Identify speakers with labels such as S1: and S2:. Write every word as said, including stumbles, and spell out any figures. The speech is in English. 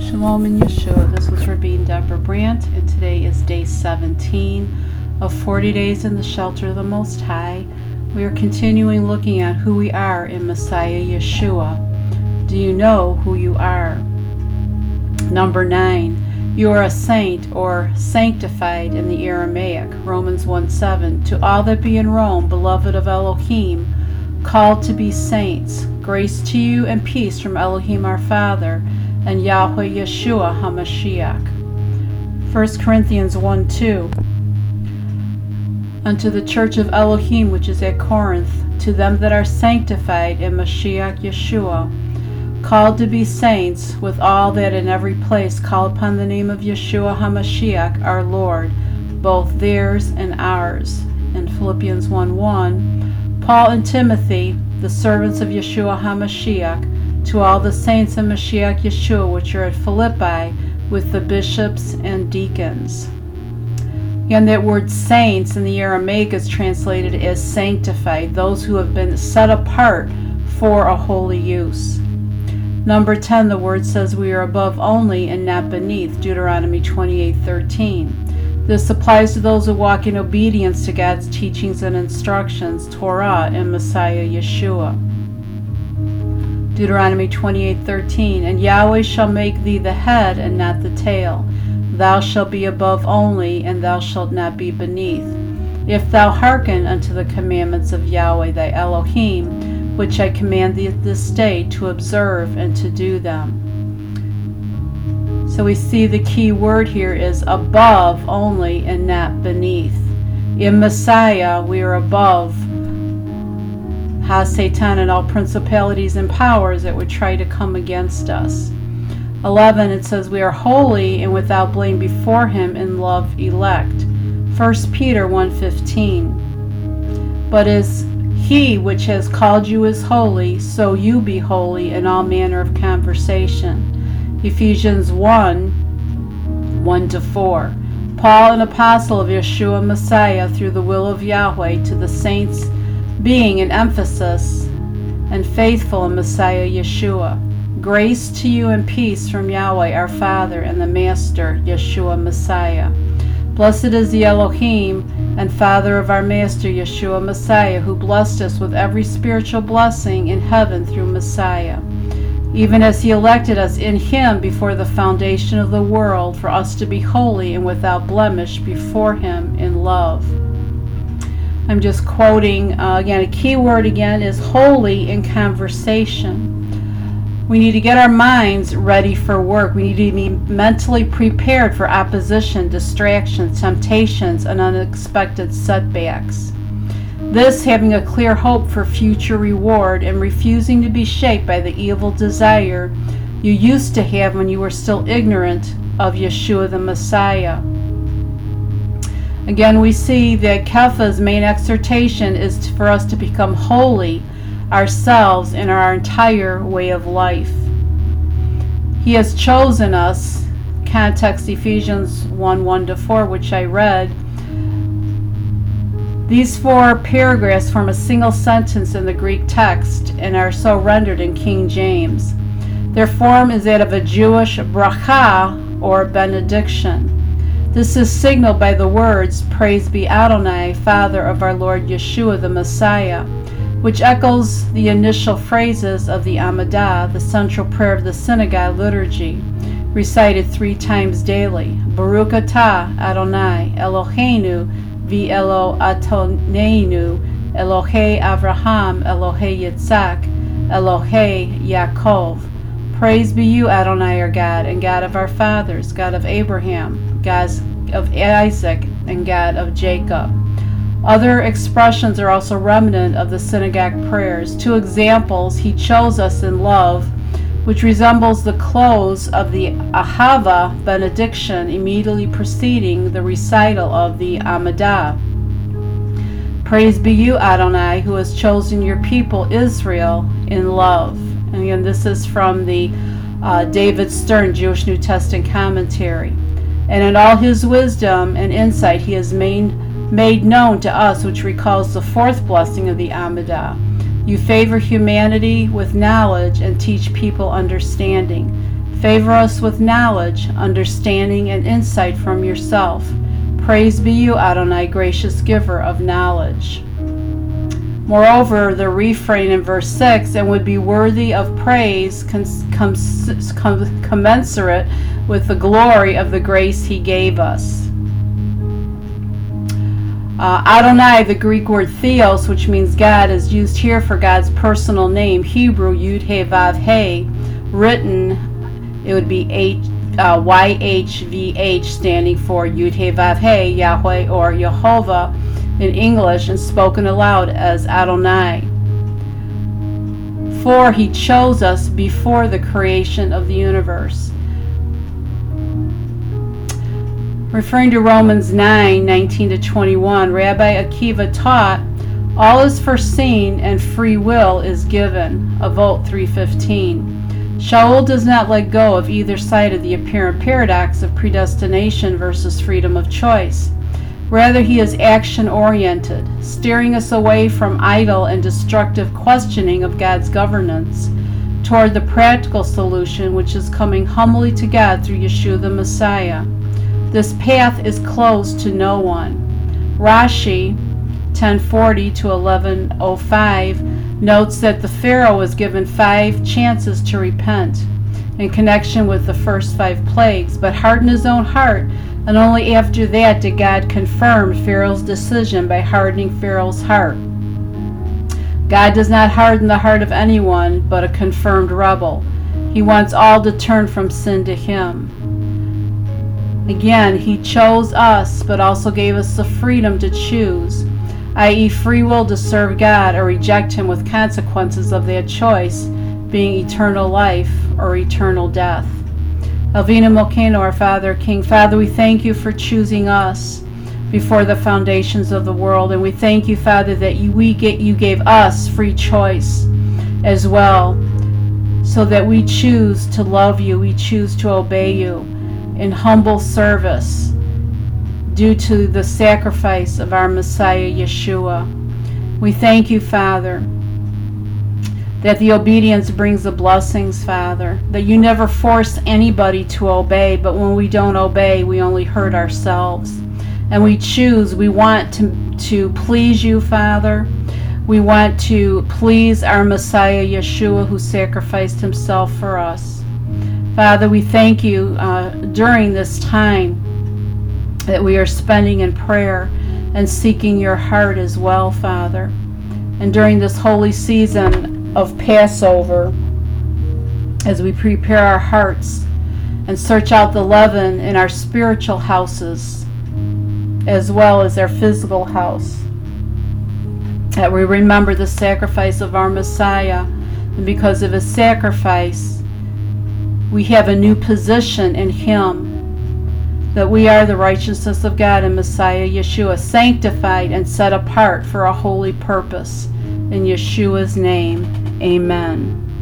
S1: Shalom in Yeshua. This was Rabbi Deborah Brandt, and today is day seventeen of forty days in the shelter of the Most High. We are continuing looking at who we are in Messiah Yeshua. Do you know who you are? Number nine, you are a saint or sanctified in the Aramaic, Romans one seven. To all that be in Rome, beloved of Elohim, called to be saints, grace to you and peace from Elohim our Father and Yahweh Yeshua HaMashiach. First Corinthians one two. Unto the church of Elohim which is at Corinth, to them that are sanctified in Mashiach Yeshua, called to be saints, with all that in every place call upon the name of Yeshua HaMashiach our Lord, both theirs and ours. In Philippians one one, Paul and Timothy, the servants of Yeshua HaMashiach, to all the saints in Mashiach Yeshua which are at Philippi, with the bishops and deacons. Again, that word saints in the Aramaic is translated as sanctified, those who have been set apart for a holy use. Number ten, the word says we are above only and not beneath, Deuteronomy twenty-eight thirteen. This applies to those who walk in obedience to God's teachings and instructions, Torah and Messiah Yeshua. Deuteronomy twenty-eight thirteen, and Yahweh shall make thee the head and not the tail. Thou shalt be above only, and thou shalt not be beneath. If thou hearken unto the commandments of Yahweh thy Elohim, which I command thee this day to observe and to do them. So we see the key word here is above only and not beneath. In Messiah we are above Ha-Satan and all principalities and powers that would try to come against us. eleven, it says we are holy and without blame before him in love elect. First Peter one fifteen. But as he which has called you is holy, so you be holy in all manner of conversation. Ephesians one one to four. Paul, an apostle of Yeshua Messiah, through the will of Yahweh, to the saints, being an emphasis and faithful in Messiah Yeshua. Grace to you and peace from Yahweh our Father and the Master Yeshua Messiah. Blessed is the Elohim and Father of our Master Yeshua Messiah, who blessed us with every spiritual blessing in heaven through Messiah, even as he elected us in him before the foundation of the world, for us to be holy and without blemish before him in love. I'm just quoting, uh, again, a key word again is holy in conversation. We need to get our minds ready for work. We need to be mentally prepared for opposition, distractions, temptations, and unexpected setbacks. This, having a clear hope for future reward and refusing to be shaped by the evil desire you used to have when you were still ignorant of Yeshua the Messiah. Again, we see that Kepha's main exhortation is for us to become holy ourselves in our entire way of life. He has chosen us, context Ephesians one one to four, which I read. These four paragraphs form a single sentence in the Greek text and are so rendered in King James. Their form is that of a Jewish bracha or benediction. This is signaled by the words, Praise be Adonai, Father of our Lord Yeshua the Messiah, which echoes the initial phrases of the Amidah, the central prayer of the synagogue liturgy, recited three times daily. Baruch atah Adonai, Eloheinu, v'elo atonenu, Elohei Avraham, Elohei Yitzhak, Elohei Yaakov. Praise be you, Adonai, our God, and God of our fathers, God of Abraham, God of Isaac, and God of Jacob. Other expressions are also remnant of the synagogue prayers. Two examples, he chose us in love, which resembles the close of the Ahava benediction immediately preceding the recital of the Amidah. Praise be you, Adonai, who has chosen your people Israel in love. And again, this is from the uh, David Stern Jewish New Testament commentary. And in all his wisdom and insight he has made, made known to us, which recalls the fourth blessing of the Amidah. You favor humanity with knowledge and teach people understanding. Favor us with knowledge, understanding, and insight from yourself. Praise be you, Adonai, gracious giver of knowledge. Moreover, the refrain in verse six, and would be worthy of praise cons- cons- com- commensurate with the glory of the grace he gave us. Uh, Adonai, the Greek word theos, which means God, is used here for God's personal name, Hebrew Yud He Vav He, written, it would be H, uh, Y H V H, standing for Yud He Vav He, Yahweh or Yehovah in English, and spoken aloud as Adonai. For he chose us before the creation of the universe. Referring to Romans nine, nineteen to twenty-one, Rabbi Akiva taught, all is foreseen and free will is given. Avot three fifteen. Shaul does not let go of either side of the apparent paradox of predestination versus freedom of choice. Rather, he is action-oriented, steering us away from idle and destructive questioning of God's governance toward the practical solution, which is coming humbly to God through Yeshua the Messiah. This path is closed to no one. Rashi ten forty to eleven oh five notes that the Pharaoh was given five chances to repent in connection with the first five plagues, but hardened his own heart, and only after that did God confirm Pharaoh's decision by hardening Pharaoh's heart. God does not harden the heart of anyone but a confirmed rebel. He wants all to turn from sin to him. Again, he chose us, but also gave us the freedom to choose, that is free will to serve God or reject him with consequences of that choice, being eternal life or eternal death. Elvina Molkeno, our Father, King, Father, we thank you for choosing us before the foundations of the world, and we thank you, Father, that you, we get, you gave us free choice as well, so that we choose to love you, we choose to obey you in humble service due to the sacrifice of our Messiah, Yeshua. We thank you, Father, that the obedience brings the blessings, Father, that you never force anybody to obey, but when we don't obey, we only hurt ourselves. And we choose, we want to, to please you, Father. We want to please our Messiah, Yeshua, who sacrificed himself for us. Father, we thank you uh, during this time that we are spending in prayer and seeking your heart as well, Father. And during this holy season of Passover, as we prepare our hearts and search out the leaven in our spiritual houses as well as our physical house, that we remember the sacrifice of our Messiah, and because of his sacrifice we have a new position in him, that we are the righteousness of God in Messiah Yeshua, sanctified and set apart for a holy purpose. In Yeshua's name, amen.